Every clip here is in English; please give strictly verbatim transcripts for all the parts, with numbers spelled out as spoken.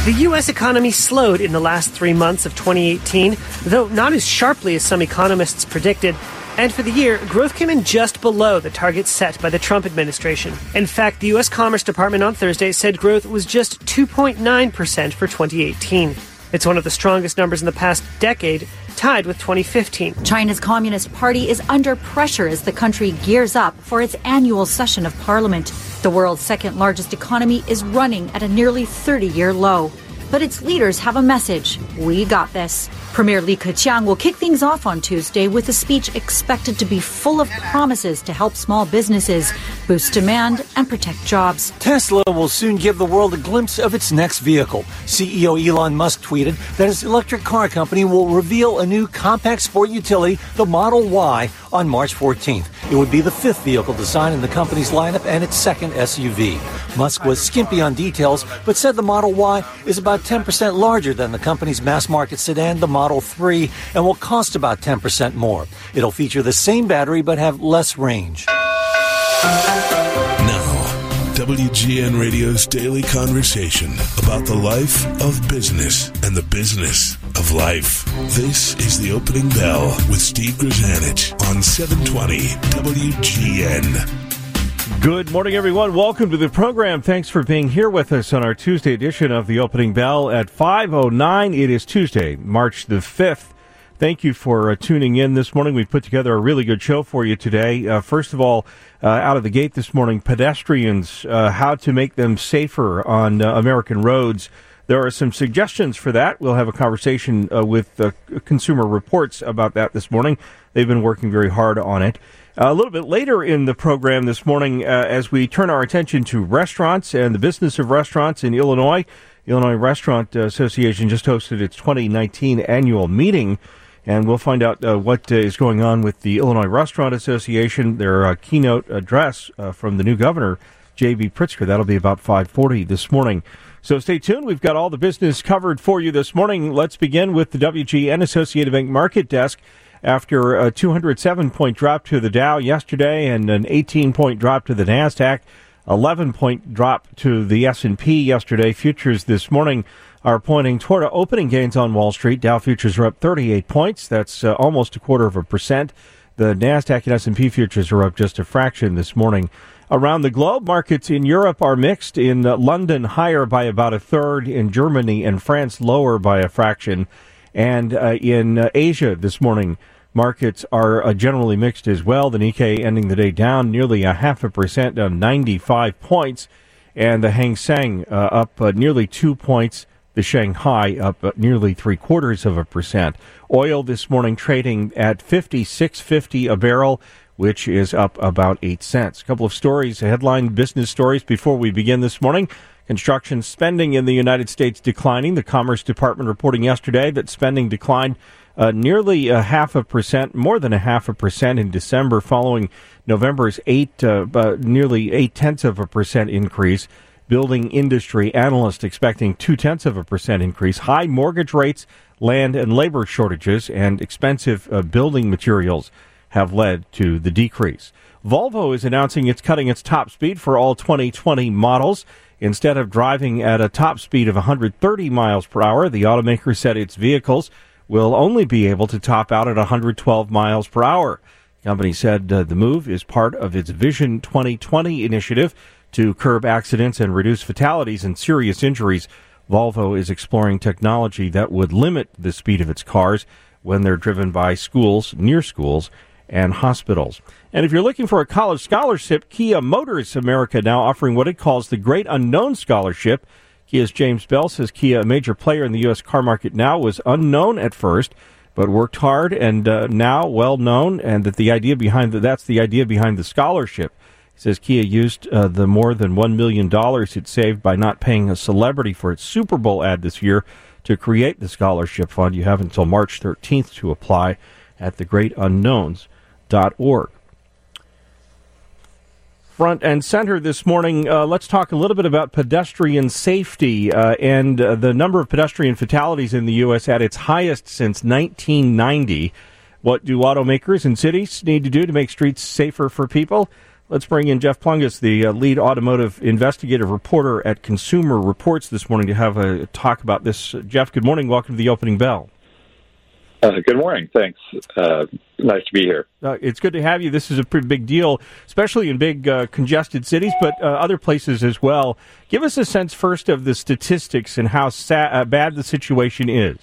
The U S economy slowed in the last three months of twenty eighteen, though not as sharply as some economists predicted. And for the year, growth came in just below the target set by the Trump administration. In fact, the U S Commerce Department on Thursday said growth was just two point nine percent for twenty eighteen. It's one of the strongest numbers in the past decade, tied with twenty fifteen. China's Communist Party is under pressure as the country gears up for its annual session of parliament. The world's second largest economy is running at a nearly thirty-year low. But its leaders have a message. We got this. Premier Li Keqiang will kick things off on Tuesday with a speech expected to be full of promises to help small businesses, boost demand, and protect jobs. Tesla will soon give the world a glimpse of its next vehicle. C E O Elon Musk tweeted that his electric car company will reveal a new compact sport utility, the Model Y, on March fourteenth. It would be the fifth vehicle design in the company's lineup and its second S U V. Musk was skimpy on details, but said the Model Y is about ten percent larger than the company's mass-market sedan, the Model three, and will cost about ten percent more. It'll feature the same battery but have less range. Now, W G N Radio's daily conversation about the life of business and the business of life. This is The Opening Bell with Steve Grzanich on seven twenty W G N. Good morning, everyone. Welcome to the program. Thanks for being here with us on our Tuesday edition of The Opening Bell at five oh nine. It is Tuesday, March the fifth. Thank you for uh, tuning in this morning. We've put together a really good show for you today. Uh, first of all, uh, out of the gate this morning, pedestrians, uh, how to make them safer on uh, American roads. There are some suggestions for that. We'll have a conversation uh, with uh, Consumer Reports about that this morning. They've been working very hard on it. Uh, a little bit later in the program this morning, uh, as we turn our attention to restaurants and the business of restaurants in Illinois, Illinois Restaurant Association just hosted its twenty nineteen annual meeting, and we'll find out uh, what uh, is going on with the Illinois Restaurant Association, their uh, keynote address uh, from the new governor, J B. Pritzker. That'll be about five forty this morning. So stay tuned. We've got all the business covered for you this morning. Let's begin with the W G N Associated Bank Market Desk. After a two hundred seven point drop to the Dow yesterday and an eighteen point drop to the NASDAQ, eleven point drop to the S and P yesterday, futures this morning are pointing toward opening gains on Wall Street. Dow futures are up thirty-eight points. That's uh, almost a quarter of a percent. The NASDAQ and S and P futures are up just a fraction this morning. Around the globe, markets in Europe are mixed. In uh, London, higher by about a third. In Germany and France, lower by a fraction. And uh, in uh, Asia this morning, markets are uh, generally mixed as well. The Nikkei ending the day down nearly a half a percent, down ninety-five points. And the Hang Seng uh, up uh, nearly two points. The Shanghai up uh, nearly three quarters of a percent. Oil this morning trading at fifty-six fifty a barrel, which is up about eight cents. A couple of stories, headline business stories before we begin this morning. Construction spending in the United States declining. The Commerce Department reporting yesterday that spending declined uh, nearly a half a percent, more than a half a percent in December, following November's eight, uh, uh, nearly eight tenths of a percent increase. Building industry analysts expecting two tenths of a percent increase. High mortgage rates, land and labor shortages, and expensive uh, building materials have led to the decrease. Volvo is announcing it's cutting its top speed for all twenty twenty models. Instead of driving at a top speed of one hundred thirty miles per hour, the automaker said its vehicles will only be able to top out at one hundred twelve miles per hour. The company said uh, the move is part of its Vision twenty twenty initiative to curb accidents and reduce fatalities and serious injuries. Volvo is exploring technology that would limit the speed of its cars when they're driven by schools, near schools, and hospitals. And if you're looking for a college scholarship, Kia Motors America now offering what it calls the Great Unknown Scholarship. Kia's James Bell says Kia, a major player in the U S car market now, was unknown at first, but worked hard and uh, now well known, and that the idea behind the, that's the idea behind the scholarship. He says Kia used uh, the more than one million dollars it saved by not paying a celebrity for its Super Bowl ad this year to create the scholarship fund. You have until March thirteenth to apply at the great unknowns dot org. Front and center this morning, uh, let's talk a little bit about pedestrian safety uh, and uh, the number of pedestrian fatalities in the U S at its highest since nineteen ninety. What do automakers and cities need to do to make streets safer for people? Let's bring in Jeff Plungus, the uh, lead automotive investigative reporter at Consumer Reports this morning to have a talk about this. Uh, Jeff, good morning. Welcome to the Opening Bell. Uh, good morning. Thanks. Uh, nice to be here. Uh, it's good to have you. This is a pretty big deal, especially in big uh, congested cities, but uh, other places as well. Give us a sense first of the statistics and how sa- uh, bad the situation is.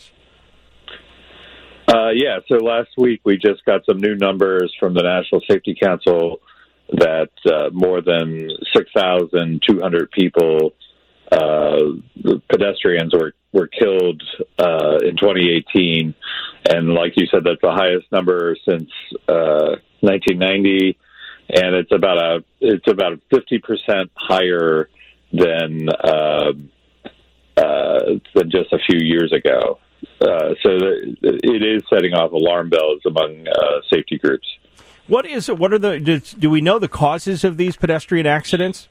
Uh, yeah, so last week we just got some new numbers from the National Safety Council that uh, more than six thousand two hundred people, uh, pedestrians, were, were killed uh, in twenty eighteen. And like you said, that's the highest number since uh, nineteen ninety, and it's about a it's about fifty percent higher than uh, uh, than just a few years ago. Uh, so it is setting off alarm bells among uh, safety groups. What is what are the do, do we know the causes of these pedestrian accidents?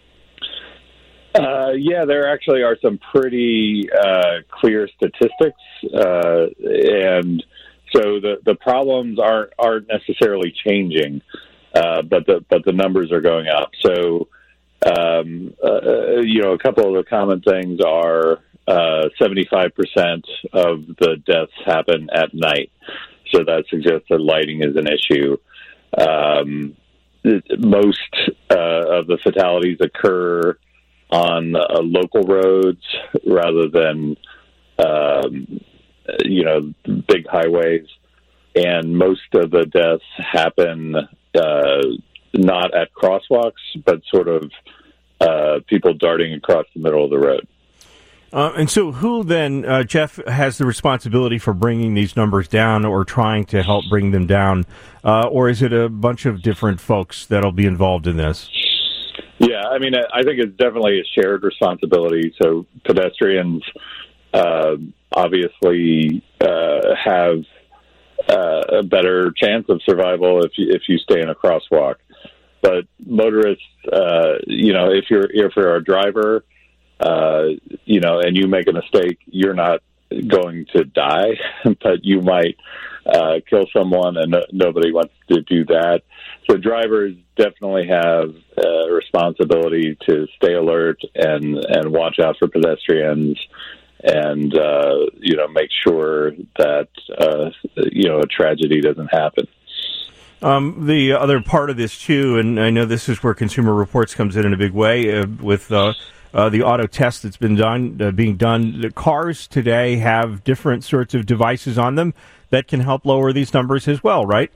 Uh, yeah, there actually are some pretty uh, clear statistics, uh, and so the, the problems aren't aren't necessarily changing, uh, but the but the numbers are going up. So, um, uh, you know, a couple of the common things are uh, seventy-five percent of the deaths happen at night, so that suggests that lighting is an issue. Um, most uh, of the fatalities occur on uh, local roads rather than, um, you know, big highways. And most of the deaths happen uh, not at crosswalks, but sort of uh, people darting across the middle of the road. Uh, and so who then, uh, Jeff, has the responsibility for bringing these numbers down or trying to help bring them down? Uh, or is it a bunch of different folks that'll be involved in this? Yeah, I mean, I think it's definitely a shared responsibility. So pedestrians uh, obviously uh, have uh, a better chance of survival if you, if you stay in a crosswalk. But motorists, uh, you know, if you're if you're a driver, uh, you know, and you make a mistake, you're not going to die, but you might uh, kill someone, and no, nobody wants to do that. So drivers definitely have a responsibility to stay alert and, and watch out for pedestrians and, uh, you know, make sure that, uh, you know, a tragedy doesn't happen. Um, the other part of this, too, and I know this is where Consumer Reports comes in in a big way, uh, with uh, uh, the auto test that's been done, uh, being done. The cars today have different sorts of devices on them that can help lower these numbers as well, right?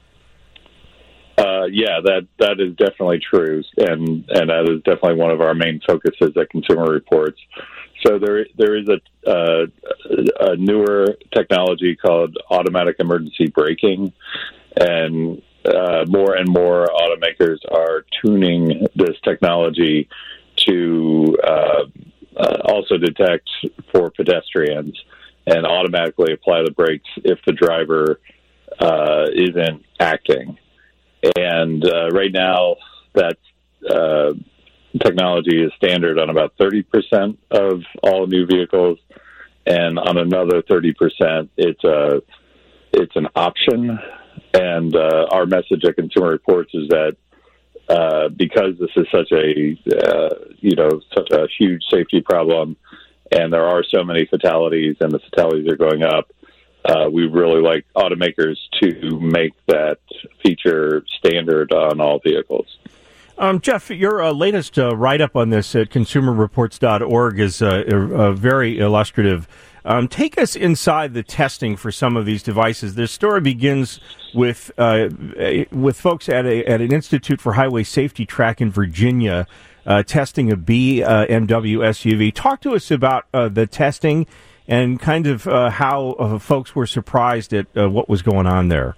Uh, yeah, that that is definitely true, and and that is definitely one of our main focuses at Consumer Reports. So there there is a, uh, a newer technology called automatic emergency braking, and uh, more and more automakers are tuning this technology to uh, uh, also detect for pedestrians and automatically apply the brakes if the driver uh, isn't acting. And uh, right now, that uh, technology is standard on about thirty percent of all new vehicles, and on another thirty percent, it's a it's an option. And uh, our message at Consumer Reports is that uh, because this is such a uh, you know such a huge safety problem, and there are so many fatalities, and the fatalities are going up. Uh, we really like automakers to make that feature standard on all vehicles. Um, Jeff, your uh, latest uh, write-up on this at consumer reports dot org is uh, uh, very illustrative. Um, take us inside the testing for some of these devices. This story begins with uh, with folks at a at an Institute for Highway Safety track in Virginia uh, testing a B M W S U V. Talk to us about uh, the testing and kind of uh, how uh, folks were surprised at uh, what was going on there.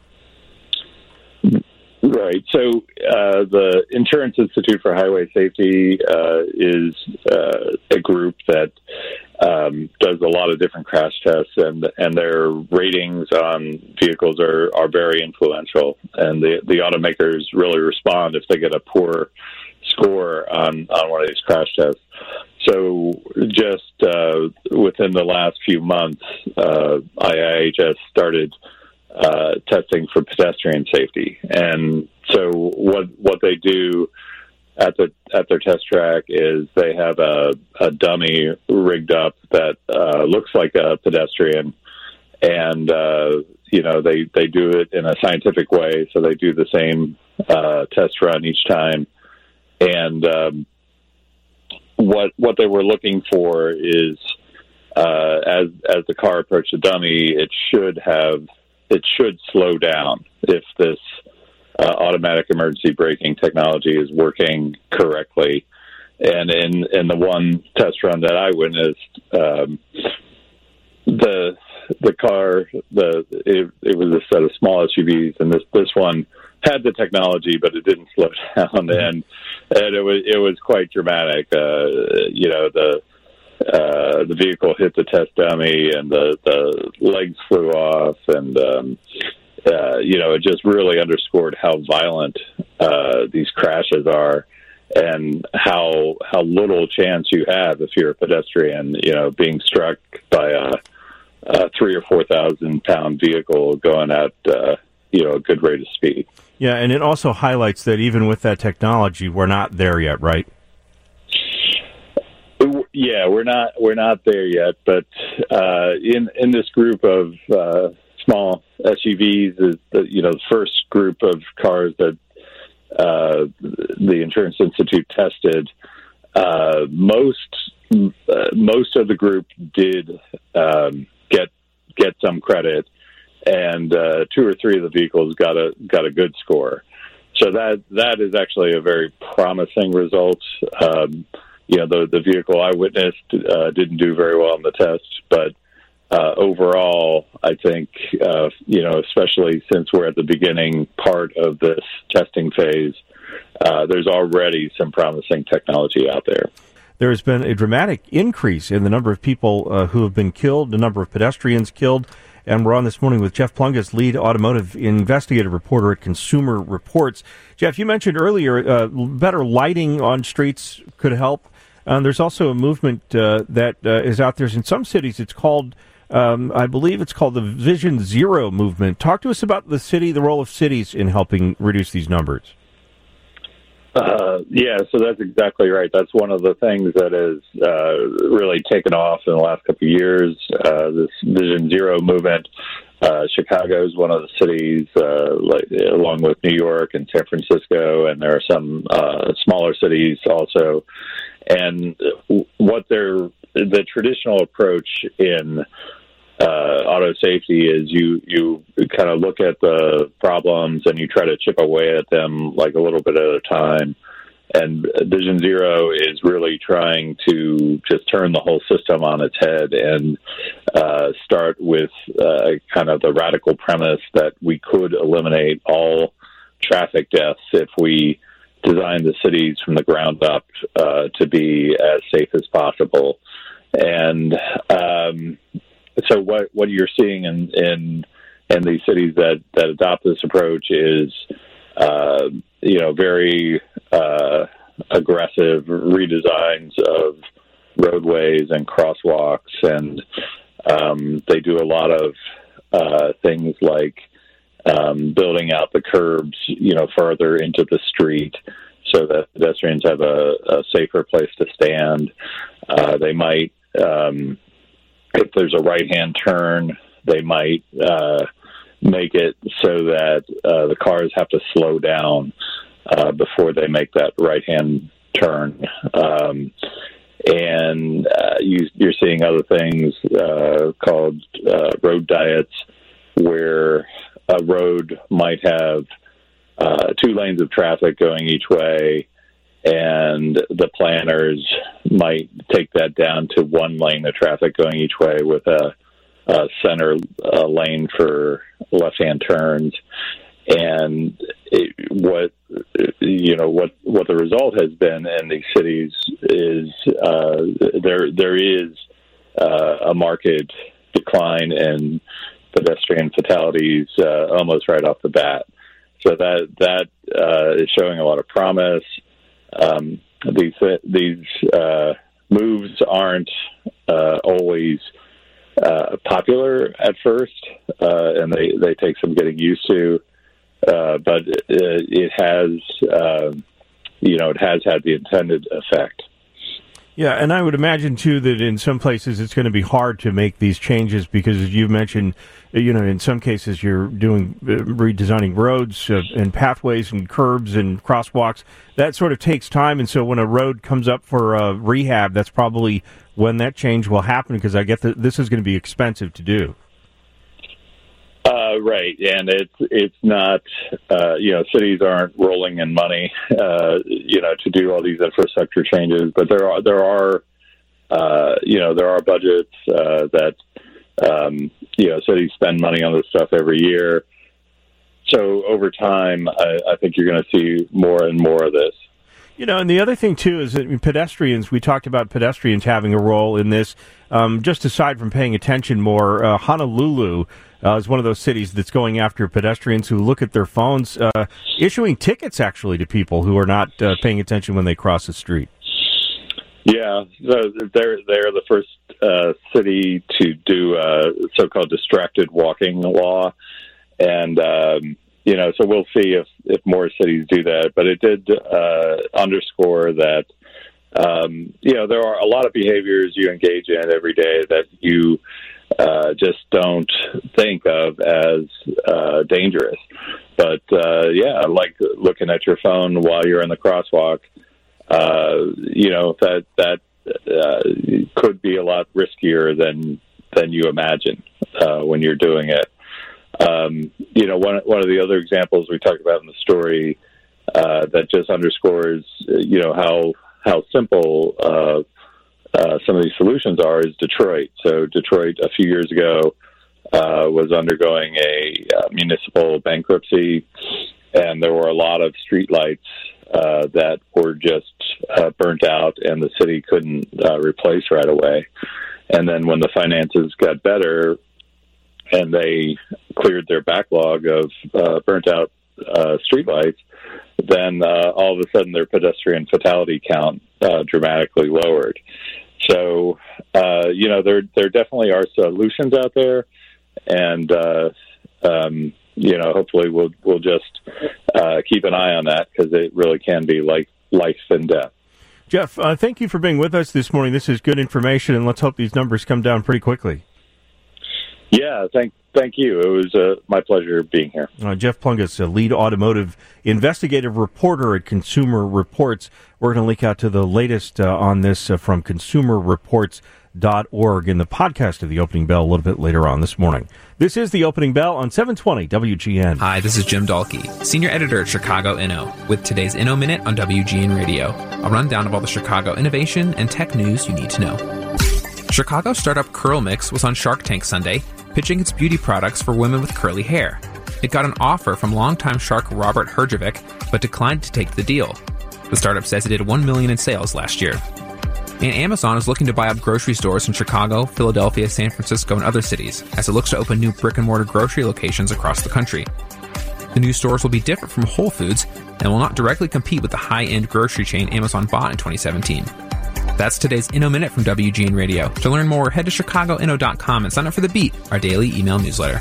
Right. So uh, the Insurance Institute for Highway Safety uh, is uh, a group that um, does a lot of different crash tests, and and their ratings on vehicles are, are very influential. And the, the automakers really respond if they get a poor score on, on one of these crash tests. So just uh, within the last few months, uh, I I H S started uh, testing for pedestrian safety. And so what what they do at the at their test track is they have a, a dummy rigged up that uh, looks like a pedestrian, and uh, you know they, they do it in a scientific way. So they do the same uh, test run each time, and um, what what they were looking for is uh, as as the car approached the dummy, it should have it should slow down if this Uh, automatic emergency braking technology is working correctly. And in, in the one test run that I witnessed, um, the the car, the it, it was a set of small S U Vs, and this this one had the technology, but it didn't slow down, and and it was it was quite dramatic. Uh, you know, the uh, the vehicle hit the test dummy, and the the legs flew off, and um, Uh, you know, it just really underscored how violent uh, these crashes are, and how how little chance you have if you're a pedestrian, you know, being struck by a, a three or four thousand pound vehicle going at uh, you know a good rate of speed. Yeah, and it also highlights that even with that technology, we're not there yet, right? Yeah, we're not we're not there yet, but uh, in in this group of uh, small S U Vs is the, you know, the first group of cars that uh, the Insurance Institute tested. Uh, most uh, most of the group did um, get get some credit, and uh, two or three of the vehicles got a got a good score. So that that is actually a very promising result. Um, you know, the the vehicle I witnessed uh, didn't do very well on the test, but Uh, overall, I think, uh, you know, especially since we're at the beginning part of this testing phase, uh, there's already some promising technology out there. There has been a dramatic increase in the number of people uh, who have been killed, the number of pedestrians killed, and we're on this morning with Jeff Plungus, lead automotive investigative reporter at Consumer Reports. Jeff, you mentioned earlier uh, better lighting on streets could help. Um, there's also a movement uh, that uh, is out there in some cities. It's called Um, I believe it's called the Vision Zero movement. Talk to us about the city, the role of cities in helping reduce these numbers. Uh, yeah, so that's exactly right. That's one of the things that has uh, really taken off in the last couple of years, uh, this Vision Zero movement. Uh, Chicago is one of the cities, uh, like, along with New York and San Francisco, and there are some uh, smaller cities also. And what they're, the traditional approach in uh, auto safety is you, you kind of look at the problems and you try to chip away at them like a little bit at a time. And Vision Zero is really trying to just turn the whole system on its head and uh, start with uh, kind of the radical premise that we could eliminate all traffic deaths if we design the cities from the ground up uh, to be as safe as possible. And um, so what what you're seeing in, in, in these cities that, that adopt this approach is, uh, you know, very uh, aggressive redesigns of roadways and crosswalks. And um, they do a lot of uh, things like um, building out the curbs, you know, further into the street so that pedestrians have a, a safer place to stand. Uh, they might, um, if there's a right-hand turn, they might uh, make it so that uh, the cars have to slow down uh, before they make that right-hand turn. Um, and uh, you, you're seeing other things uh, called uh, road diets, where a road might have uh, two lanes of traffic going each way, and the planners might take that down to one lane of traffic going each way with a, a center uh, lane for left-hand turns. And it, what you know, what what the result has been in these cities is uh, there there is uh, a marked decline in pedestrian fatalities uh, almost right off the bat. So that that uh, is showing a lot of promise. Um, these these uh, moves aren't uh, always uh, popular at first, uh, and they, they take some getting used to. Uh, but it, it has, uh, you know, it has had the intended effect. Yeah, and I would imagine, too, that in some places it's going to be hard to make these changes because, as you mentioned, you know, in some cases you're doing uh, redesigning roads uh, and pathways and curbs and crosswalks. That sort of takes time, and so when a road comes up for uh, rehab, that's probably when that change will happen because I get that this is going to be expensive to do. Uh, right, and it's it's not, uh, you know, cities aren't rolling in money, uh, you know, to do all these infrastructure changes. But there are there are, uh, you know, there are budgets uh, that, um, you know, cities spend money on this stuff every year. So over time, I, I think you're going to see more and more of this. You know, and the other thing, too, is that pedestrians, we talked about pedestrians having a role in this. Um, just aside from paying attention more, uh, Honolulu uh, is one of those cities that's going after pedestrians who look at their phones, uh, issuing tickets, actually, to people who are not uh, paying attention when they cross the street. Yeah, so they're, they're the first uh, city to do a so-called distracted walking law. And, um You know, so we'll see if, if more cities do that. But it did uh, underscore that, um, you know, there are a lot of behaviors you engage in every day that you uh, just don't think of as uh, dangerous. But, uh, yeah, like looking at your phone while you're in the crosswalk, uh, you know, that that uh, could be a lot riskier than, than you imagine uh, when you're doing it. Um, you know, one one of the other examples we talked about in the story uh, that just underscores, you know, how how simple uh, uh, some of these solutions are is Detroit. So Detroit, a few years ago, uh, was undergoing a uh, municipal bankruptcy, and there were a lot of streetlights uh, that were just uh, burnt out, and the city couldn't uh, replace right away. And then when the finances got better, and they cleared their backlog of uh, burnt-out uh, streetlights, then uh, all of a sudden their pedestrian fatality count uh, dramatically lowered. So, uh, you know, there there definitely are solutions out there, and uh, um, you know, hopefully we'll we'll just uh, keep an eye on that because it really can be like life and death. Jeff, uh, thank you for being with us this morning. This is good information, and let's hope these numbers come down pretty quickly. Yeah, thank thank you. It was uh, my pleasure being here. Uh, Jeff Plungus, a lead automotive investigative reporter at Consumer Reports. We're going to link out to the latest uh, on this uh, from consumer reports dot org in the podcast of The Opening Bell a little bit later on this morning. This is The Opening Bell on seven twenty W G N. Hi, this is Jim Dahlke, Senior Editor at Chicago Inno, with today's Inno Minute on W G N Radio. A rundown of all the Chicago innovation and tech news you need to know. Chicago startup Curl Mix was on Shark Tank Sunday, pitching its beauty products for women with curly hair. It got an offer from longtime shark Robert Herjavec, but declined to take the deal. The startup says it did one million dollars in sales last year. And Amazon is looking to buy up grocery stores in Chicago, Philadelphia, San Francisco, and other cities, as it looks to open new brick-and-mortar grocery locations across the country. The new stores will be different from Whole Foods and will not directly compete with the high-end grocery chain Amazon bought in twenty seventeen. That's today's Inno Minute from W G N Radio. To learn more, head to chicago inno dot com and sign up for The Beat, our daily email newsletter.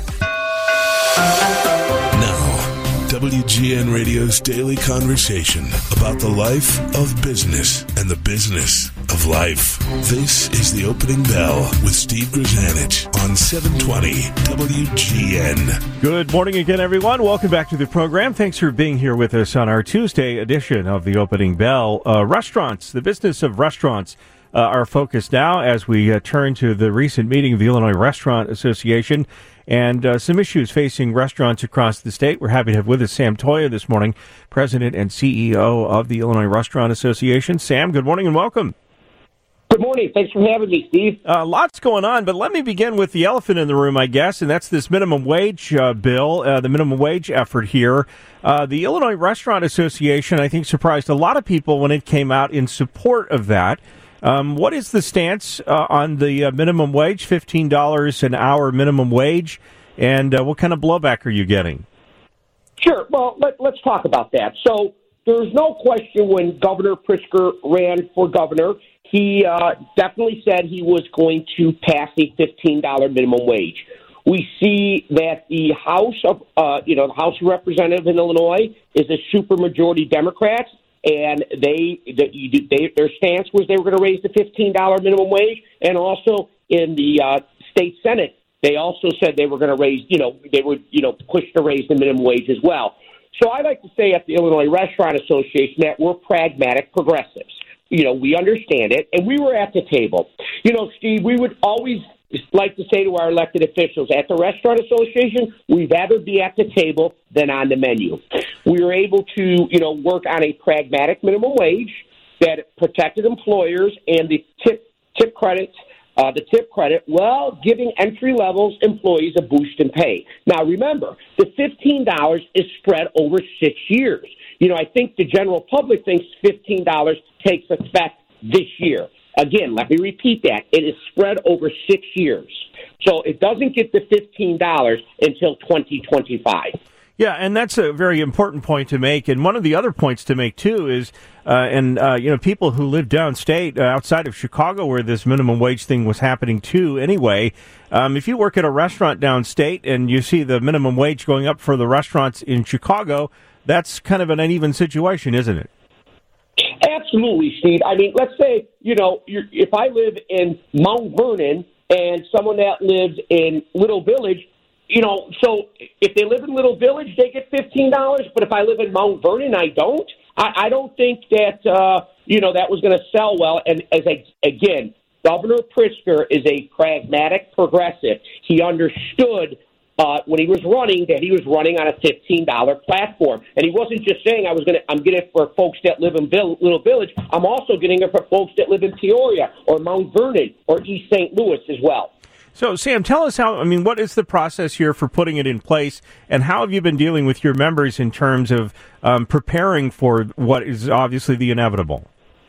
Now, W G N Radio's daily conversation about the life of business and the business of life. This is The Opening Bell with Steve Grzanich on seven twenty W G N. Good morning again, everyone. Welcome back to the program. Thanks for being here with us on our Tuesday edition of The Opening Bell. Uh, restaurants, the business of restaurants, uh, are focused now as we uh, turn to the recent meeting of the Illinois Restaurant Association and uh, some issues facing restaurants across the state. We're happy to have with us Sam Toia this morning, President and C E O of the Illinois Restaurant Association. Sam, good morning and welcome. Good morning. Thanks for having me, Steve. Uh, lots going on, but let me begin with the elephant in the room, I guess, and that's this minimum wage uh, bill, uh, the minimum wage effort here. Uh, the Illinois Restaurant Association, I think, surprised a lot of people when it came out in support of that. Um, what is the stance uh, on the uh, minimum wage, fifteen dollars an hour minimum wage, and uh, what kind of blowback are you getting? Sure. Well, let, let's talk about that. So there's no question when Governor Pritzker ran for governor, he uh, definitely said he was going to pass a fifteen dollars minimum wage. We see that the House of, uh, you know, the House of Representatives in Illinois is a supermajority Democrats, and they, they, they their stance was they were going to raise the fifteen dollars minimum wage, and also in the uh, state Senate, they also said they were going to raise, you know, they would, you know, push to raise the minimum wage as well. So I like to say at the Illinois Restaurant Association that we're pragmatic progressives. You know, we understand it, and we were at the table. You know, Steve, we would always like to say to our elected officials at the Restaurant Association, we'd rather be at the table than on the menu. We were able to, you know, work on a pragmatic minimum wage that protected employers and the tip tip credit, uh, the tip credit, while giving entry-level employees a boost in pay. Now, remember, the fifteen dollars is spread over six years. You know, I think the general public thinks fifteen dollars takes effect this year. Again, let me repeat that. It is spread over six years. So it doesn't get the fifteen dollars until twenty twenty-five. Yeah, and that's a very important point to make. And one of the other points to make, too, is, uh, and, uh, you know, people who live downstate, uh, outside of Chicago, where this minimum wage thing was happening, too, anyway, um, if you work at a restaurant downstate and you see the minimum wage going up for the restaurants in Chicago, that's kind of an uneven situation, isn't it? Absolutely, Steve. I mean, let's say, you know, you're, if I live in Mount Vernon and someone that lives in Little Village, you know, so if they live in Little Village, they get fifteen dollars, but if I live in Mount Vernon, I don't. I, I don't think that, uh, you know, that was going to sell well. And as I, again, Governor Pritzker is a pragmatic progressive. He understood Uh, when he was running, that he was running on a fifteen dollars platform. And he wasn't just saying, I was going to, I'm getting it for folks that live in Bill, Little Village. I'm also getting it for folks that live in Peoria or Mount Vernon or East Saint Louis as well. So, Sam, tell us how, I mean, what is the process here for putting it in place, and how have you been dealing with your members in terms of um, preparing for what is obviously the inevitable?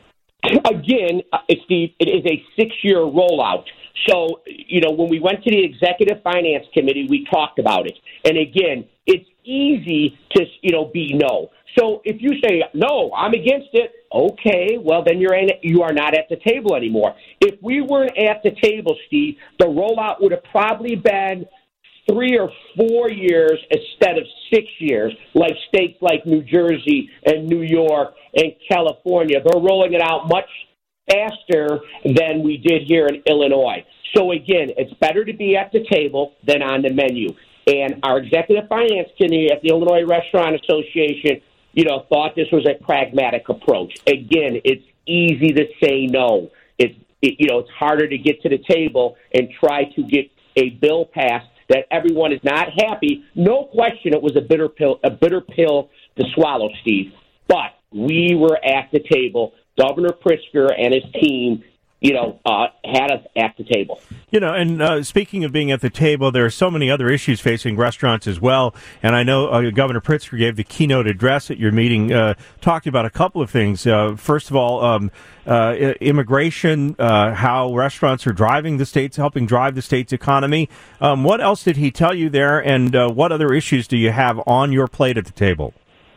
Again, uh, Steve, it is a six-year rollout. So, you know, when we went to the Executive Finance Committee, we talked about it. And again, it's easy to, you know, be no. So if you say, no, I'm against it, okay, well, then you're in, you are not at the table anymore. If we weren't at the table, Steve, the rollout would have probably been three or four years instead of six years, like states like New Jersey and New York and California. They're rolling it out much faster than we did here in Illinois. So again, it's better to be at the table than on the menu. And our Executive Finance Committee at the Illinois Restaurant Association, you know, thought this was a pragmatic approach. Again, it's easy to say no. It's, it, you know, it's harder to get to the table and try to get a bill passed that everyone is not happy. No question, it was a bitter pill, a bitter pill to swallow, Steve. But we were at the table. Governor Pritzker and his team, you know, uh, had us at the table. You know, and uh, speaking of being at the table, there are so many other issues facing restaurants as well. And I know uh, Governor Pritzker gave the keynote address at your meeting, uh, talking about a couple of things. Uh, first of all, um, uh, immigration, uh, how restaurants are driving the state's, helping drive the state's economy. Um, what else did he tell you there, and uh, what other issues do you have on your plate at the table?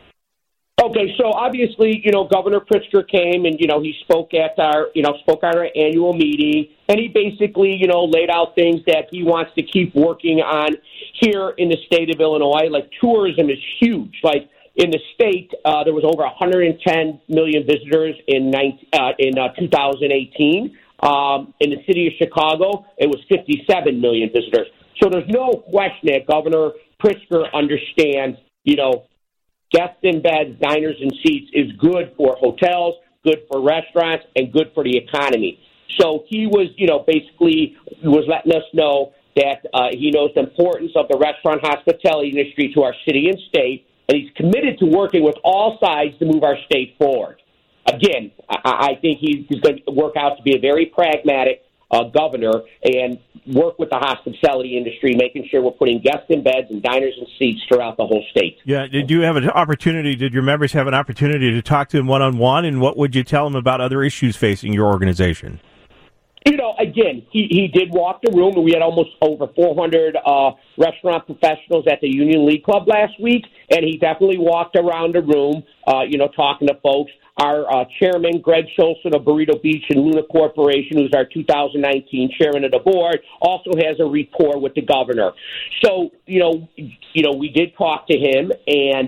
Okay, so obviously, you know, Governor Pritzker came and, you know, he spoke at our, you know, spoke at our annual meeting, and he basically, you know, laid out things that he wants to keep working on here in the state of Illinois. Like, tourism is huge. Like, in the state, uh, there was over one hundred ten million visitors in nineteen, uh, in uh, two thousand eighteen. Um, in the city of Chicago, it was fifty-seven million visitors. So there's no question that Governor Pritzker understands, you know, guests in beds, diners and seats is good for hotels, good for restaurants, and good for the economy. So he was, you know, basically was letting us know that uh, he knows the importance of the restaurant hospitality industry to our city and state, and he's committed to working with all sides to move our state forward. Again, I, I think he's going to work out to be a very pragmatic uh, governor and work with the hospitality industry, making sure we're putting guests in beds and diners and seats throughout the whole state. Yeah, did you have an opportunity, did your members have an opportunity to talk to him one-on-one, and what would you tell them about other issues facing your organization? You know, again, he, he did walk the room, and we had almost over four hundred uh, restaurant professionals at the Union League Club last week, and he definitely walked around the room, uh, you know, talking to folks. Our uh, chairman, Greg Schulson of Burrito Beach and Luna Corporation, who's our two thousand nineteen chairman of the board, also has a rapport with the governor. So, you know, you know, we did talk to him, and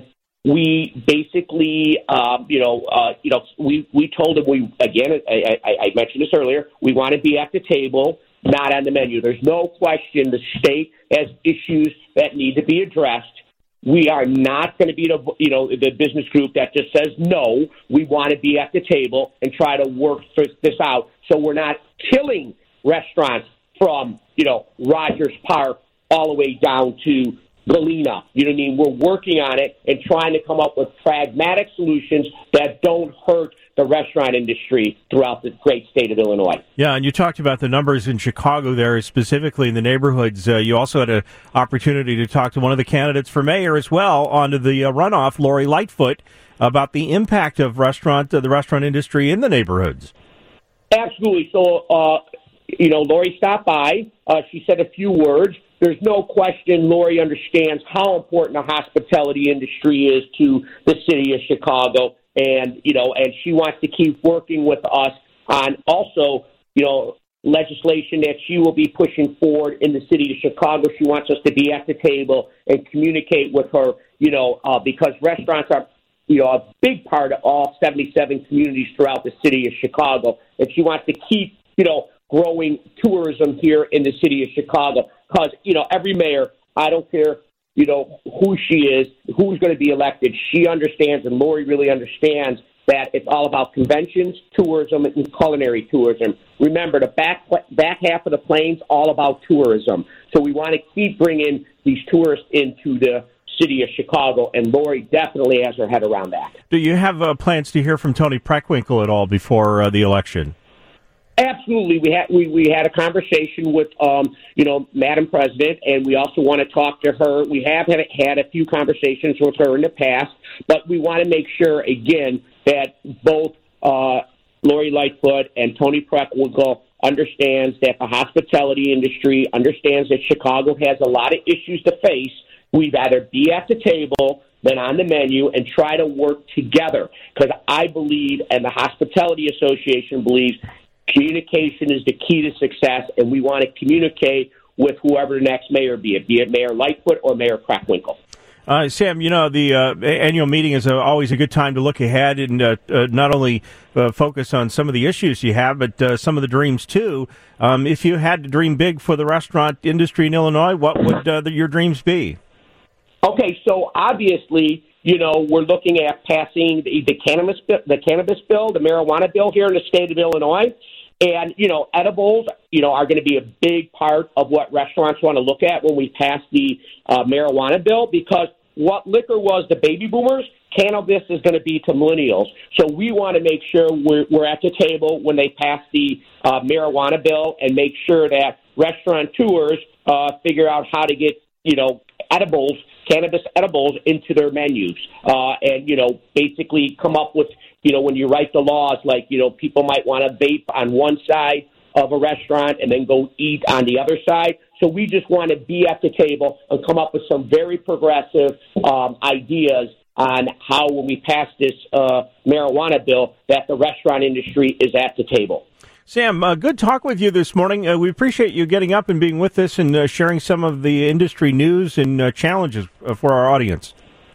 we basically, um, you know, uh, you know, we, we told him we again. I, I, I mentioned this earlier. We want to be at the table, not on the menu. There's no question the state has issues that need to be addressed. We are not going to be the, you know, the business group that just says no. We want to be at the table and try to work this out, so we're not killing restaurants from, you know, Rogers Park all the way down to Galena. You know what I mean? We're working on it and trying to come up with pragmatic solutions that don't hurt the restaurant industry throughout the great state of Illinois. Yeah, and you talked about the numbers in Chicago there, specifically in the neighborhoods. Uh, you also had an opportunity to talk to one of the candidates for mayor as well onto the uh, runoff, Lori Lightfoot, about the impact of restaurant uh, the restaurant industry in the neighborhoods. Absolutely. So, uh, you know, Lori stopped by. Uh, she said a few words. There's no question Lori understands how important the hospitality industry is to the city of Chicago. And, you know, and she wants to keep working with us on also, you know, legislation that she will be pushing forward in the city of Chicago. She wants us to be at the table and communicate with her, you know, uh, because restaurants are, you know, a big part of all seventy-seven communities throughout the city of Chicago. And she wants to keep, you know, growing tourism here in the city of Chicago. Because, you know, every mayor, I don't care, you know, who she is, who's going to be elected, she understands, and Lori really understands, that it's all about conventions, tourism, and culinary tourism. Remember, the back back half of the plains, all about tourism. So we want to keep bringing these tourists into the city of Chicago, and Lori definitely has her head around that. Do you have uh, plans to hear from Toni Preckwinkle at all before uh, the election? Absolutely. We had we, we had a conversation with, um, you know, Madam President, and we also want to talk to her. We have had, had a few conversations with her in the past, but we want to make sure, again, that both uh, Lori Lightfoot and Toni Preckwinkle understands that the hospitality industry understands that Chicago has a lot of issues to face. We'd rather be at the table than on the menu and try to work together, because I believe, and the Hospitality Association believes, communication is the key to success, and we want to communicate with whoever the next mayor be it, be it Mayor Lightfoot or Mayor Preckwinkle. Uh, Sam, you know, the uh, annual meeting is a, always a good time to look ahead and uh, uh, not only uh, focus on some of the issues you have, but uh, some of the dreams, too. Um, if you had to dream big for the restaurant industry in Illinois, what would uh, the, your dreams be? Okay, so obviously, you know, we're looking at passing the, the cannabis the cannabis bill, the marijuana bill here in the state of Illinois. And, you know, edibles, you know, are going to be a big part of what restaurants want to look at when we pass the uh, marijuana bill, because what liquor was to baby boomers, cannabis is going to be to millennials. So we want to make sure we're, we're at the table when they pass the uh, marijuana bill, and make sure that restaurateurs uh, figure out how to get, you know, edibles, cannabis edibles into their menus, uh, and, you know, basically come up with, you know, when you write the laws, like, you know, people might want to vape on one side of a restaurant and then go eat on the other side. So we just want to be at the table and come up with some very progressive um, ideas on how, when we pass this uh, marijuana bill, that the restaurant industry is at the table. Sam, uh, good talk with you this morning. Uh, we appreciate you getting up and being with us and uh, sharing some of the industry news and uh, challenges uh, for our audience.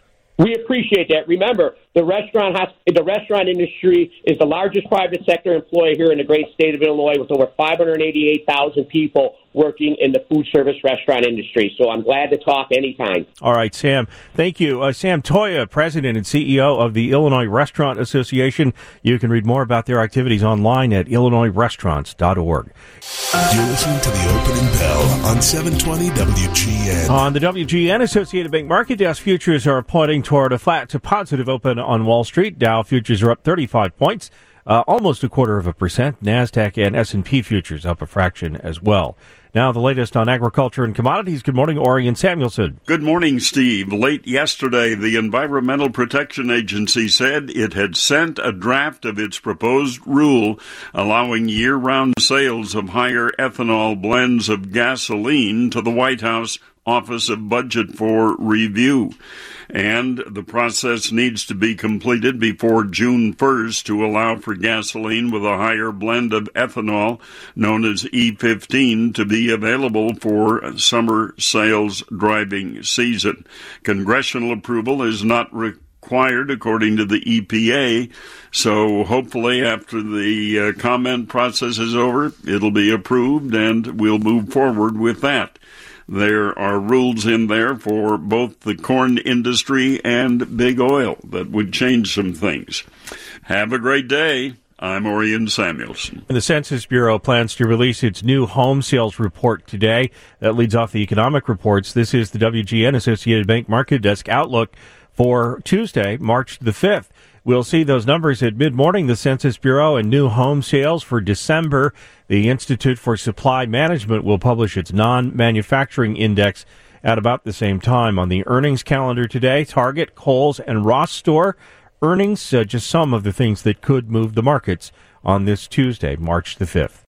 We appreciate that. Remember, the restaurant the restaurant industry is the largest private sector employer here in the great state of Illinois, with over five hundred eighty-eight thousand people working in the food service restaurant industry. So I'm glad to talk anytime. All right, Sam. Thank you. Uh, Sam Toia, President and C E O of the Illinois Restaurant Association. You can read more about their activities online at illinois restaurants dot org. You're listening to the opening bell on seven twenty W G N. On the W G N Associated Bank Market Desk, futures are pointing toward a flat to positive open on Wall Street. Dow futures are up thirty-five points. uh, almost a quarter of a percent. NASDAQ and S and P futures up a fraction as well. Now the latest on agriculture and commodities. Good morning, Orion Samuelson. Good morning, Steve. Late yesterday, the Environmental Protection Agency said it had sent a draft of its proposed rule allowing year-round sales of higher ethanol blends of gasoline to the White House Office of Budget for review. And the process needs to be completed before June first to allow for gasoline with a higher blend of ethanol, known as E fifteen, to be available for summer sales driving season. Congressional approval is not required. required, according to the E P A. So hopefully after the uh, comment process is over, it'll be approved and we'll move forward with that. There are rules in there for both the corn industry and big oil that would change some things. Have a great day. I'm Orion Samuelson. And the Census Bureau plans to release its new home sales report today. That leads off the economic reports. This is the W G N Associated Bank Market Desk Outlook for Tuesday, March the fifth. We'll see those numbers at mid-morning, the Census Bureau and new home sales for December. The Institute for Supply Management will publish its non-manufacturing index at about the same time. On the earnings calendar today, Target, Kohl's, and Ross Store earnings, uh, just some of the things that could move the markets on this Tuesday, March the fifth.